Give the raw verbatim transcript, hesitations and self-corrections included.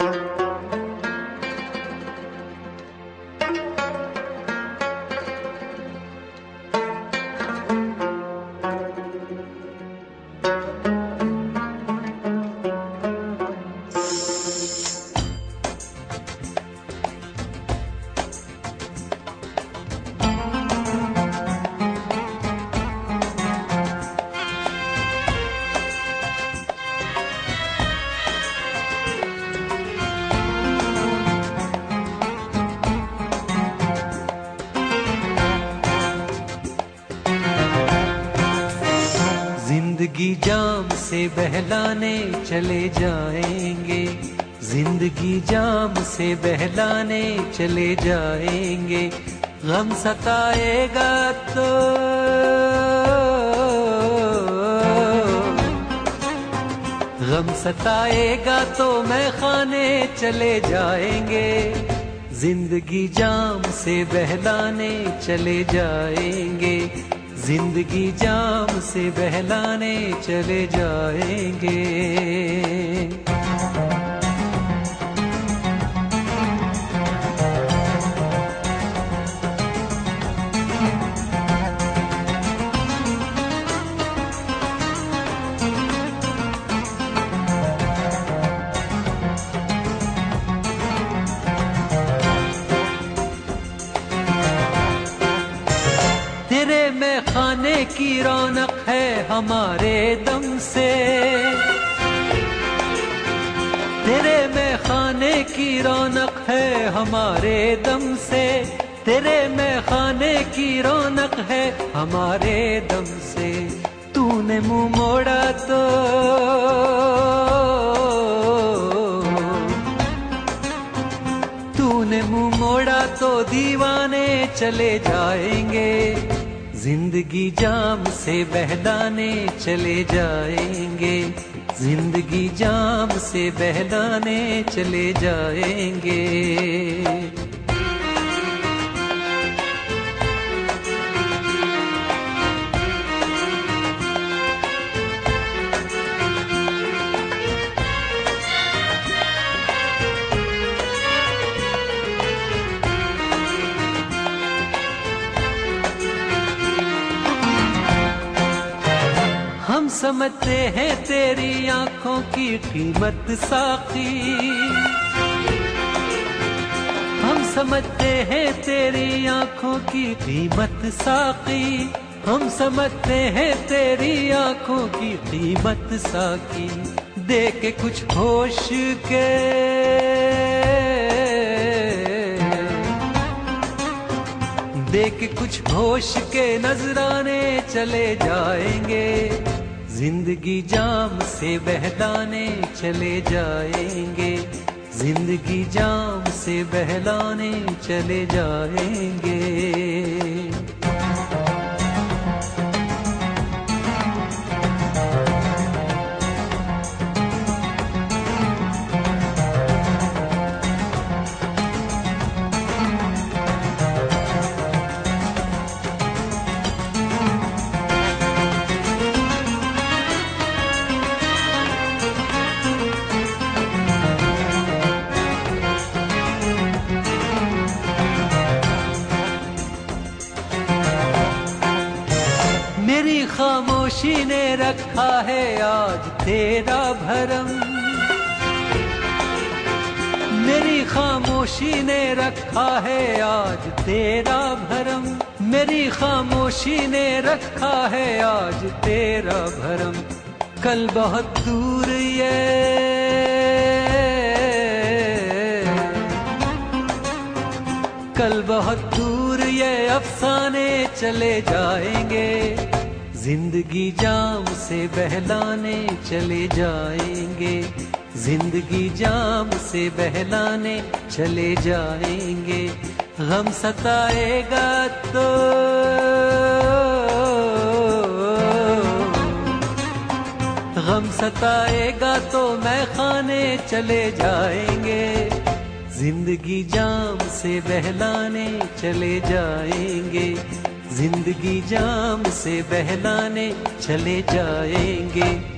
जिंदगी जाम से बहलाने चले जाएंगे, जिंदगी जाम से बहलाने चले जाएंगे। गम सताएगा तो गम सताएगा तो मैं खाने चले जाएंगे। जिंदगी जाम से बहलाने चले जाएंगे, जिंदगी जाम से बहलाने चले जाएंगे। तेरे में खाने की रौनक है हमारे दम से, तेरे में खाने की रौनक है हमारे दम से, तेरे में खाने की रौनक है हमारे दम से। तूने मुंह मोड़ा तो तूने मुंह मोड़ा तो दीवाने चले जाएंगे। जिंदगी जाम से बहलाने चले जाएंगे, जिंदगी जाम से बहलाने चले जाएंगे। हम समझते हैं तेरी आंखों की कीमत साकी, हम समझते हैं तेरी आंखों की कीमत साकी, हम समझते हैं तेरी आंखों की कीमत साकी। दे के कुछ होश के दे के कुछ होश के नजराने चले जाएंगे। जिंदगी जाम से बहलाने चले जाएंगे, जिंदगी जाम से बहलाने चले जाएंगे। मेरी खामोशी ने रखा है आज तेरा भरम, मेरी खामोशी ने रखा है आज तेरा भरम, मेरी खामोशी ने रखा है आज तेरा भरम। कल बहुत दूर ये कल बहुत दूर ये अफसाने चले जाएंगे। जिंदगी जाम से बहलाने चले जाएंगे, जिंदगी जाम से बहलाने चले जाएंगे। गम सताएगा तो गम सताएगा तो मैं खाने चले जाएंगे। जिंदगी जाम से बहलाने चले जाएंगे, जिंदगी जाम से बहलाने चले जाएंगे।